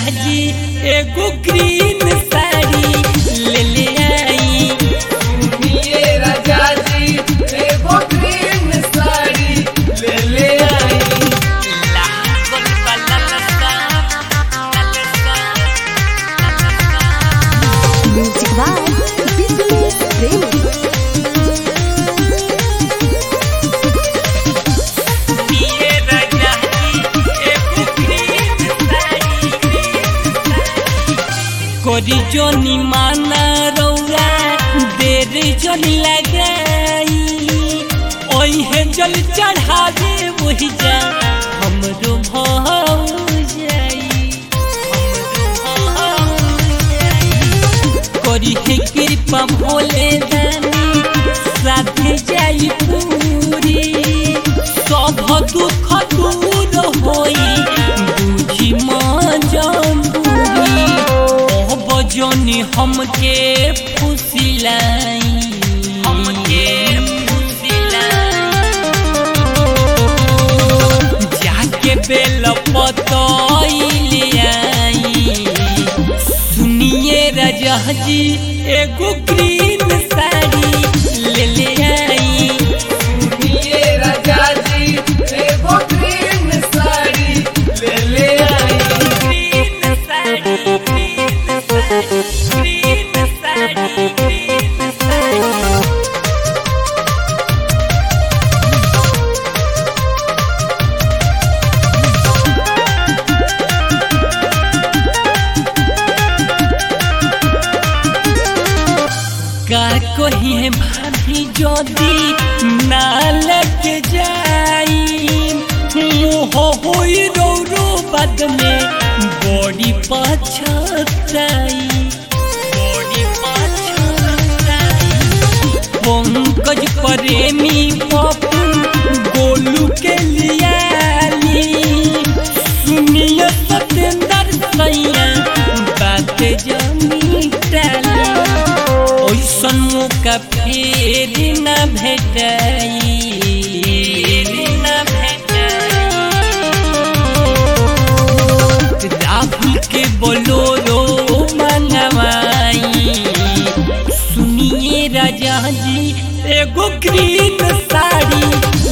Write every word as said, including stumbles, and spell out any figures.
जी एगो ग्रीन साड़ी ले ले आई। सुनिए राजा जी एगो ग्रीन साड़ी ले ले आई। लागल बा ललका, ललका, Music by Business Premi. सुनिए राजा जी एगो ग्रीन साड़ी, ग्रीन साड़ी। कोरी जोनी माना रौरा देर जोनी लगाई, ओहे जल चढ़ावे वही जा हमरो भाव जाई, हमरो भाव जाई। कोरी है कृपा भोले दानी साथे जाई पूरी, सब दुख दूर होई बुझी मजबूरी। ओ बजनी हमके फुसिलाई, हमके फुसिलाई। जाके बेल पतइले आई। सुनिए राजा जी एगो ग्रीन साड़ी ले ले आई। सुनिए राजा जी एगो ग्रीन साड़ी ले ले आई। Green sari, green sari, green sari, green sari. का कही है भाभी जोदी ना लग जाई, मुँह होई रो रो बद में बॉडी पछताई, बॉडी पछताई। पंकज प्रेमी पपुन गोलू के लियाली, सुनिए सतेंद्र सैया बात जमी टाली। ओइसन मौका फेर न भेटाई, न भेटाई। राहुल के बोलोरो मंगवाई। सुनिए राजा जी एगो ग्रीन साड़ी